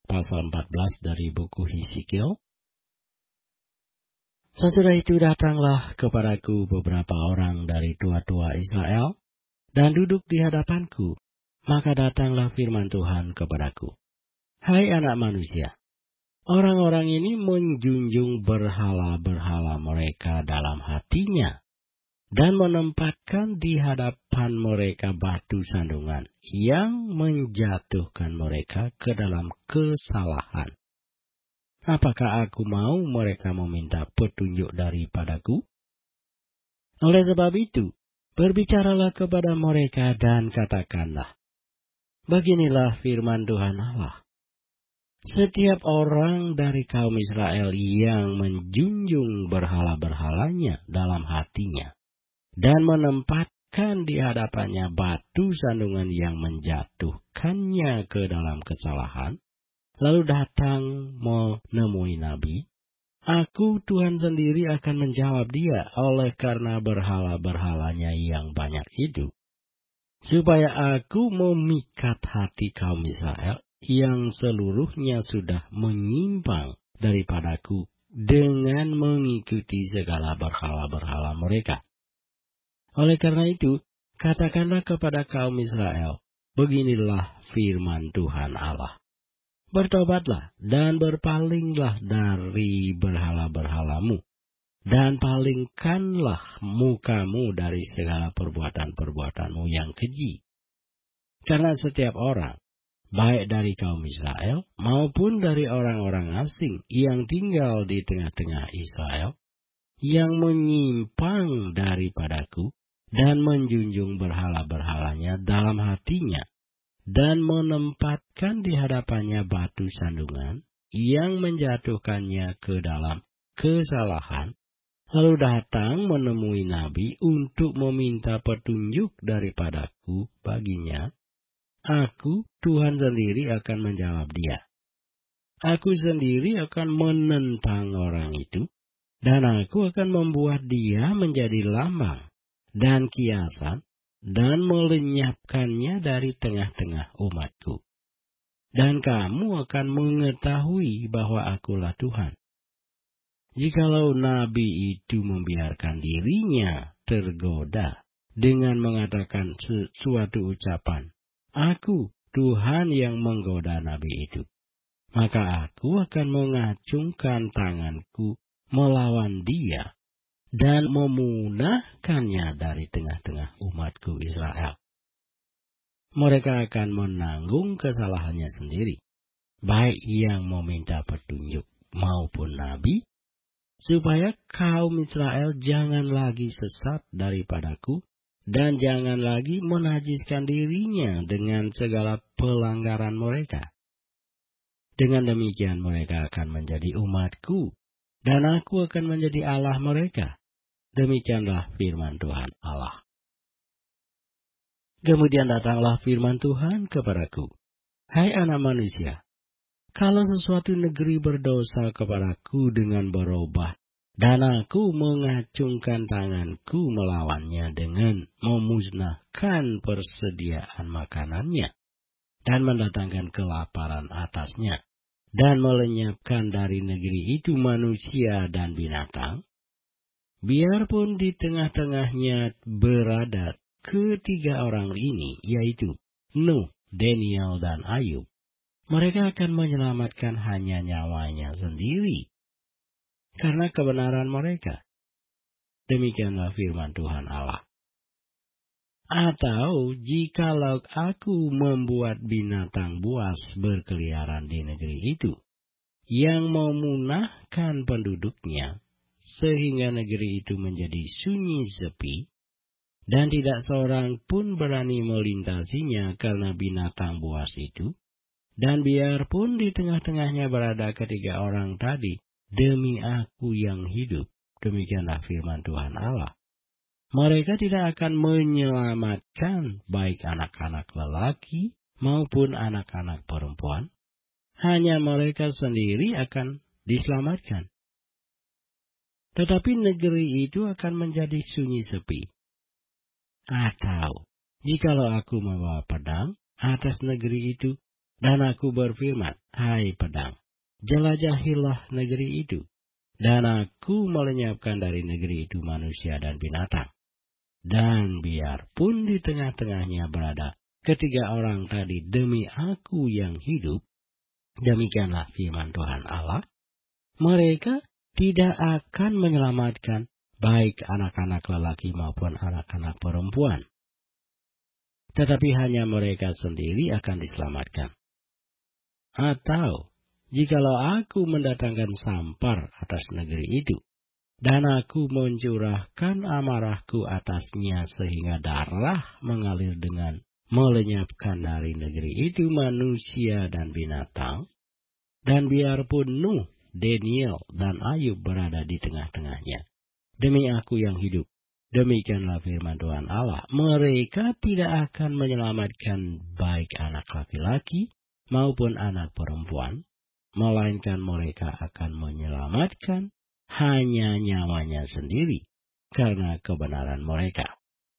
pasal 14 dari buku Hizkiel. Sesudah itu datanglah kepadaku beberapa orang dari tua-tua Israel dan duduk di hadapanku. Maka datanglah firman Tuhan kepadaku. Hai anak manusia, orang-orang ini menjunjung berhala-berhala mereka dalam hatinya dan menempatkan di hadapan mereka batu sandungan yang menjatuhkan mereka ke dalam kesalahan. Apakah aku mau mereka meminta petunjuk daripadaku? Oleh sebab itu, berbicaralah kepada mereka dan katakanlah, beginilah firman Tuhan Allah. Setiap orang dari kaum Israel yang menjunjung berhala-berhalanya dalam hatinya dan menempatkan di hadapannya batu sandungan yang menjatuhkannya ke dalam kesalahan, lalu datang menemui Nabi, aku Tuhan sendiri akan menjawab dia oleh karena berhala-berhalanya yang banyak itu, supaya aku memikat hati kaum Israel yang seluruhnya sudah menyimpang daripadaku dengan mengikuti segala berhala-berhala mereka. Oleh karena itu, katakanlah kepada kaum Israel, beginilah firman Tuhan Allah. Bertobatlah dan berpalinglah dari berhala-berhalamu, dan palingkanlah mukamu dari segala perbuatan-perbuatanmu yang keji. Karena setiap orang, baik dari kaum Israel maupun dari orang-orang asing yang tinggal di tengah-tengah Israel, yang menyimpang daripadaku dan menjunjung berhala-berhalanya dalam hatinya, dan menempatkan di hadapannya batu sandungan yang menjatuhkannya ke dalam kesalahan, lalu datang menemui Nabi untuk meminta petunjuk daripadaku baginya, aku Tuhan sendiri akan menjawab dia. Aku sendiri akan menentang orang itu, dan aku akan membuat dia menjadi lambang dan kiasan, dan melenyapkannya dari tengah-tengah umatku. Dan kamu akan mengetahui bahwa akulah Tuhan. Jikalau nabi itu membiarkan dirinya tergoda dengan mengatakan suatu ucapan, aku Tuhan yang menggoda nabi itu, maka aku akan mengacungkan tanganku melawan dia dan memunahkannya dari tengah-tengah umatku Israel. Mereka akan menanggung kesalahannya sendiri, baik yang meminta petunjuk maupun nabi, supaya kaum Israel jangan lagi sesat daripadaku dan jangan lagi menajiskan dirinya dengan segala pelanggaran mereka. Dengan demikian mereka akan menjadi umatku, dan aku akan menjadi Allah mereka. Demikianlah firman Tuhan Allah. Kemudian datanglah firman Tuhan kepadaku. Hai anak manusia, kalau sesuatu negeri berdosa kepadaku dengan berubah, dan aku mengacungkan tanganku melawannya dengan memusnahkan persediaan makanannya, dan mendatangkan kelaparan atasnya, dan melenyapkan dari negeri itu manusia dan binatang, biarpun di tengah-tengahnya berada ketiga orang ini, yaitu Nuh, Daniel, dan Ayub, mereka akan menyelamatkan hanya nyawanya sendiri, karena kebenaran mereka. Demikianlah firman Tuhan Allah. Atau jikalau aku membuat binatang buas berkeliaran di negeri itu, yang memunahkan penduduknya, sehingga negeri itu menjadi sunyi sepi, dan tidak seorang pun berani melintasinya karena binatang buas itu, dan biarpun di tengah-tengahnya berada ketiga orang tadi, demi aku yang hidup, demikianlah firman Tuhan Allah, mereka tidak akan menyelamatkan baik anak-anak lelaki maupun anak-anak perempuan, hanya mereka sendiri akan diselamatkan. Tetapi negeri itu akan menjadi sunyi sepi. Atau, jikalau aku membawa pedang atas negeri itu, Dan aku berfirman, hai pedang, jelajahilah negeri itu. Dan aku melenyapkan dari negeri itu manusia dan binatang. Dan biarpun di tengah-tengahnya berada ketiga orang tadi demi aku yang hidup, demikianlah firman Tuhan Allah, mereka tidak akan menyelamatkan baik anak-anak lelaki maupun anak-anak perempuan. Tetapi hanya mereka sendiri akan diselamatkan. Atau, jikalau aku mendatangkan sampar atas negeri itu, dan aku mencurahkan amarahku atasnya sehingga darah mengalir dengan melenyapkan dari negeri itu manusia dan binatang, dan biarpun Nuh, Daniel, dan Ayub berada di tengah-tengahnya, demi aku yang hidup, demikianlah firman Tuhan Allah, mereka tidak akan menyelamatkan baik anak laki-laki maupun anak perempuan, melainkan mereka akan menyelamatkan hanya nyawanya sendiri karena kebenaran mereka.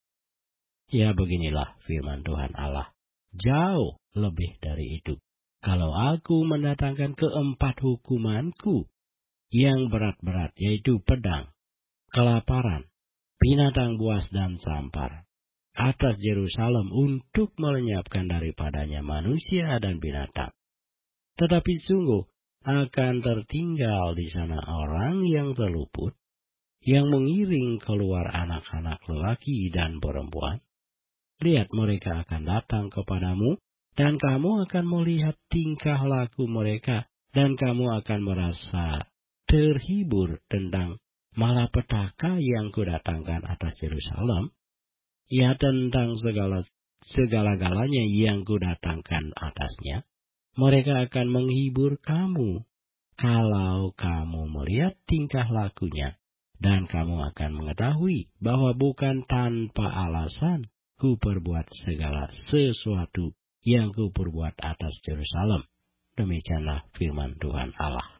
Ya, beginilah firman Tuhan Allah. Jauh lebih dari itu. Kalau aku mendatangkan keempat hukumanku yang berat-berat, yaitu pedang, kelaparan, binatang buas dan sampar, atas Yerusalem untuk melenyapkan daripadanya manusia dan binatang. Tetapi sungguh akan tertinggal di sana orang yang terluput, yang mengiring keluar anak-anak lelaki dan perempuan. Lihat, mereka akan datang kepadamu, dan kamu akan melihat tingkah laku mereka, dan kamu akan merasa terhibur tentang malapetaka yang kudatangkan atas Yerusalem, ya tentang segala-galanya yang kudatangkan atasnya. Mereka akan menghibur kamu kalau kamu melihat tingkah lakunya, dan kamu akan mengetahui bahwa bukan tanpa alasan ku perbuat segala sesuatu yang ku perbuat atas Yerusalem. Demikianlah firman Tuhan Allah.